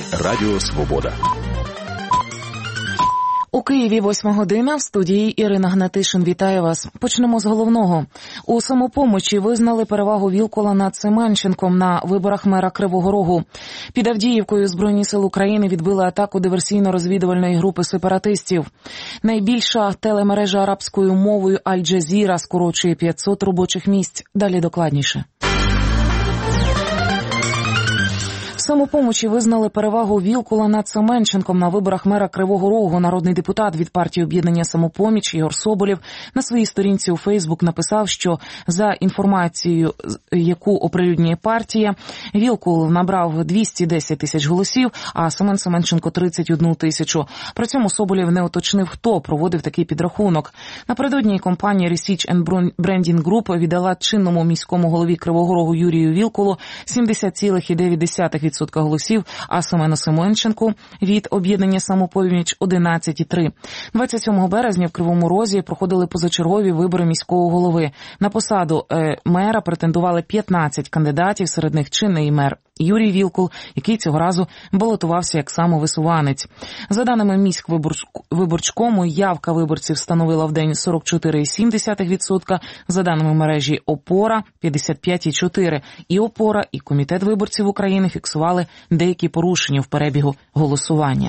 Радіо Свобода. У Києві 8 година, в студії Ірина Гнатишин. Вітаю вас. Почнемо з головного. У «Самопомочі» визнали перевагу Вілкула над Семенченком на виборах мера Кривого Рогу. Під Авдіївкою Збройні сили України відбили атаку диверсійно-розвідувальної групи сепаратистів. Найбільша телемережа арабською мовою «Аль-Джазіра» скорочує 500 робочих місць. Далі докладніше. «Самопомочі» визнали перевагу Вілкула над Семенченком на виборах мера Кривого Рогу. Народний депутат від партії «Об'єднання Самопоміч» Ігор Соболєв на своїй сторінці у Фейсбук написав, що за інформацією, яку оприлюднює партія, Вілкул набрав 210 тисяч голосів, а Семен Семенченко – 31 тисячу. При цьому Соболєв не уточнив, хто проводив такий підрахунок. Напередодні компанія Research and Branding Group віддала чинному міському голові Кривого Рогу Юрію Вілкулу 70,9% голосів, а Семену Семенченку від «Об'єднання Самопоміч» 11,3%. 27 березня в Кривому Розі проходили позачергові вибори міського голови. На посаду мера претендували 15 кандидатів, серед них чинний мер Юрій Вілкул, який цього разу балотувався як самовисуванець. За даними міськвиборчкому, явка виборців становила в день 44,7%, за даними мережі «Опора» – 55,4%. І «Опора», і Комітет виборців України фіксували деякі порушення в перебігу голосування.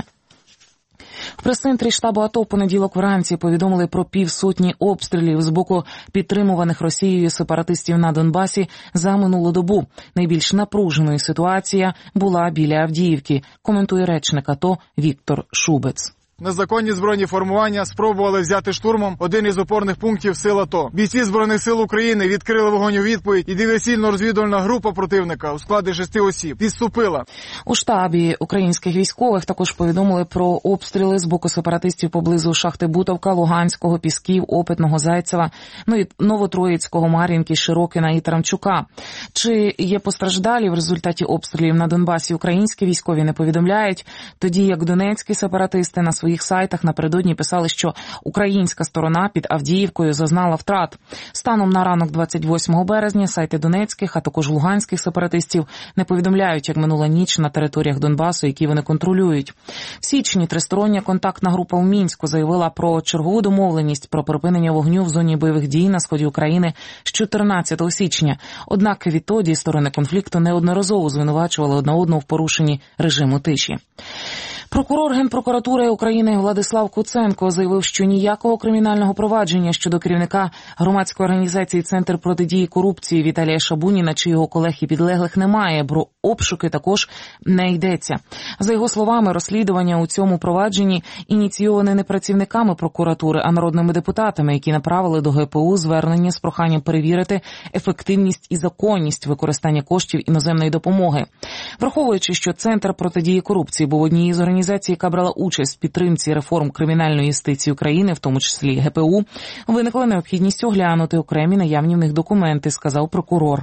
В прес-центрі штабу АТО в понеділок вранці повідомили про 50 обстрілів з боку підтримуваних Росією сепаратистів на Донбасі за минулу добу. Найбільш напруженою ситуація була біля Авдіївки, коментує речник АТО Віктор Шубець. Незаконні збройні формування спробували взяти штурмом один із опорних пунктів сил АТО. Бійці Збройних сил України відкрили вогонь у відповідь, і диверсійно-розвідувальна група противника у складі 6 осіб відступила. У штабі українських військових також повідомили про обстріли з боку сепаратистів поблизу шахти Бутовка, Луганського, Пісків, Опитного, Зайцева, і Новотроїцького, Мар'їнки, Широкина і Тарамчука. Чи є постраждалі в результаті обстрілів на Донбасі, українські військові не повідомляють, тоді як донецькі сепаратисти на своїх сайтах напередодні писали, що українська сторона під Авдіївкою зазнала втрат. Станом на ранок 28 березня сайти донецьких, а також луганських сепаратистів не повідомляють, як минула ніч на територіях Донбасу, які вони контролюють. В січні тристороння контактна група в Мінську заявила про чергову домовленість про припинення вогню в зоні бойових дій на сході України з 14 січня. Однак відтоді сторони конфлікту неодноразово звинувачували одна одну в порушенні режиму тиші. Прокурор Генпрокуратури України Владислав Куценко заявив, що ніякого кримінального провадження щодо керівника громадської організації «Центр протидії корупції» Віталія Шабуніна чи його колег і підлеглих немає, про обшуки також не йдеться. За його словами, розслідування у цьому провадженні ініційоване не працівниками прокуратури, а народними депутатами, які направили до ГПУ звернення з проханням перевірити ефективність і законність використання коштів іноземної допомоги. Враховуючи, що Центр протидії корупції був однією з організацій, яка брала участь в підтримці реформ кримінальної юстиції України, в тому числі ГПУ, виникла необхідність оглянути окремі наявні в них документи, сказав прокурор.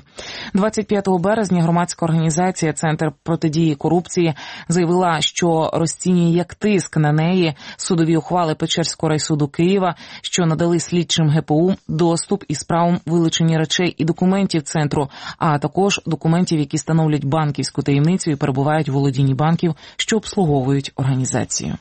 25 березня громадська організація «Центр протидії корупції» заявила, що розцінює як тиск на неї судові ухвали Печерського райсуду Києва, що надали слідчим ГПУ доступ із правом вилучення речей і документів центру, а також документів, які становлять банківську таємницю і перебувають в володінні банків, що обслуговують організацію.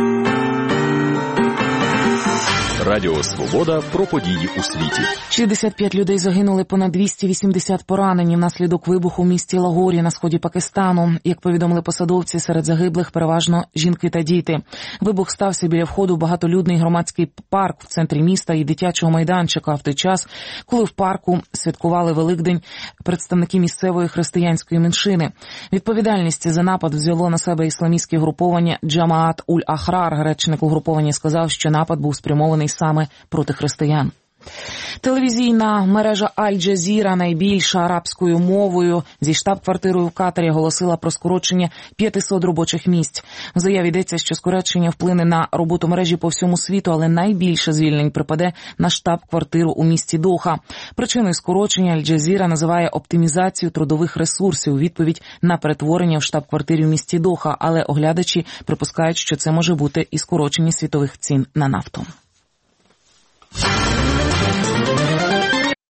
Радіо Свобода про події у світі. 65 людей загинули, понад 280 поранені внаслідок вибуху в місті Лагорі на сході Пакистану. Як повідомили посадовці, серед загиблих переважно жінки та діти. Вибух стався біля входу в багатолюдний громадський парк в центрі міста і дитячого майданчика в той час, коли в парку святкували Великдень представники місцевої християнської меншини. Відповідальність за напад взяло на себе ісламістське угруповання Джамаат-уль-Ахрар. Речник угруповання сказав, що напад був спрямований саме проти християн. Телевізійна мережа «Аль-Джазіра», найбільша арабською мовою, зі штаб-квартирою в Катарі оголосила про скорочення 500 робочих місць. В заяві йдеться, що скорочення вплине на роботу мережі по всьому світу, але найбільше звільнень припаде на штаб-квартиру у місті Доха. Причиною скорочення «Аль-Джазіра» називає оптимізацію трудових ресурсів у відповідь на перетворення в штаб-квартирі в місті Доха, але оглядачі припускають, що це може бути і скорочення світових цін на нафту.